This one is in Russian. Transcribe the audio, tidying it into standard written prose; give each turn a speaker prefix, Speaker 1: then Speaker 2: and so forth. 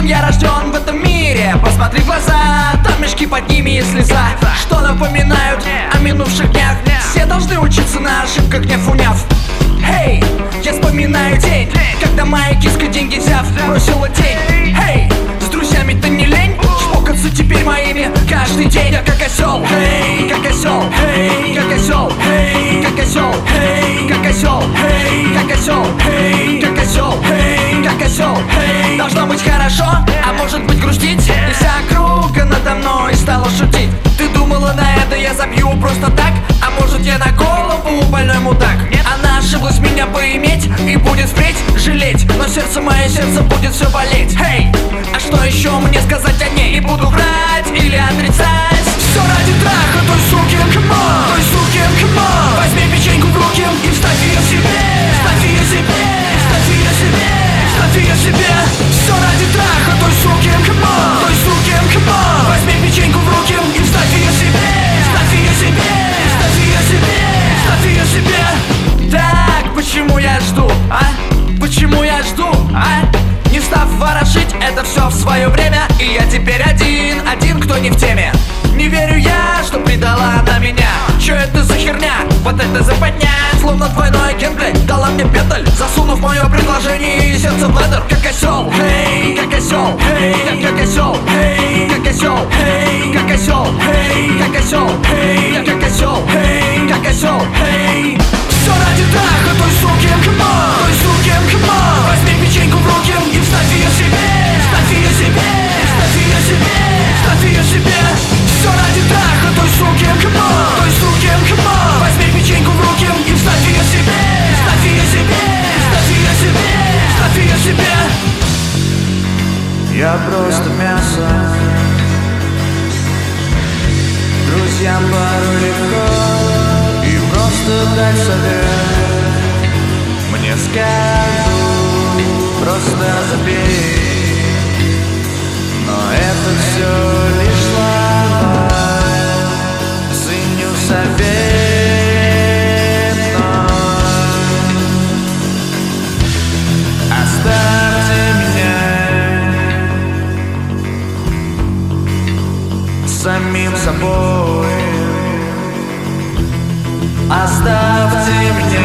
Speaker 1: я рожден в этом мире. Посмотри в глаза, там мешки под ними и слеза, что напоминают о минувших днях. Все должны учиться на ошибках, не фуняв. Хей, я вспоминаю день, когда моя киска, деньги взяв, бросила тень. Хей, с друзьями-то не лень шпокаться теперь моими каждый день. Я как осел, хей, как осел, хей, как осел, хей, как осел, хей, как осел, хей, как осел, хей, как осел, хей, как осел, хей. Должно быть хорошо, а может быть грустить. И вся округа надо мной стала шутить. Ты думала, на это я забью просто так? А может, я на голову больной мудак? Она ошиблась меня поиметь и будет впредь жалеть. Но сердце мое, сердце будет все болеть. Хей, а что еще мне сказать о ней? И буду врать или отрицать? Все ради траха той суки, камон, той суки, камон. Возьми печеньку в руки и вставь ее себе, вставь ее себе, вставь ее себе, вставь ее себе. Все ради траха той суки, камон, той суки, камон. Возьми печеньку в руки и вставь ее себе, вставь ее себе, вставь ее себе, вставь ее себе. Так, почему я жду, а? Почему я жду, а? Не став ворошить это все в свое время. И я теперь один, кто не в теме. Не верю я, что предала она меня. Чё это за херня, вот это западня. Словно двойной геймплей дала мне педаль, засунув мое предложение и сердце в ледер. Как осел, хей, как осел, хей, как осел, хей, как осел, хей, как осел, хей, как осел, хей, как осел, хей, как осел, хей. Все ради траха той суки, камон, той суки, камон. Возьми печеньку в руки и вставь ее себе, вставь ее себе, вставь ее себе, вставь ее себе. Все ради траха той суки, камон, той суки, камон. Возьми печеньку в руки и вставь ее себе, вставь ее себе, вставь ее себе, вставь ее себе.
Speaker 2: Я просто мясо, друзьям порой легко и просто дать совет. Мне скажут, просто забей, но это все лишь слова. Ценю совет, но оставьте меня самим собой. Оставьте меня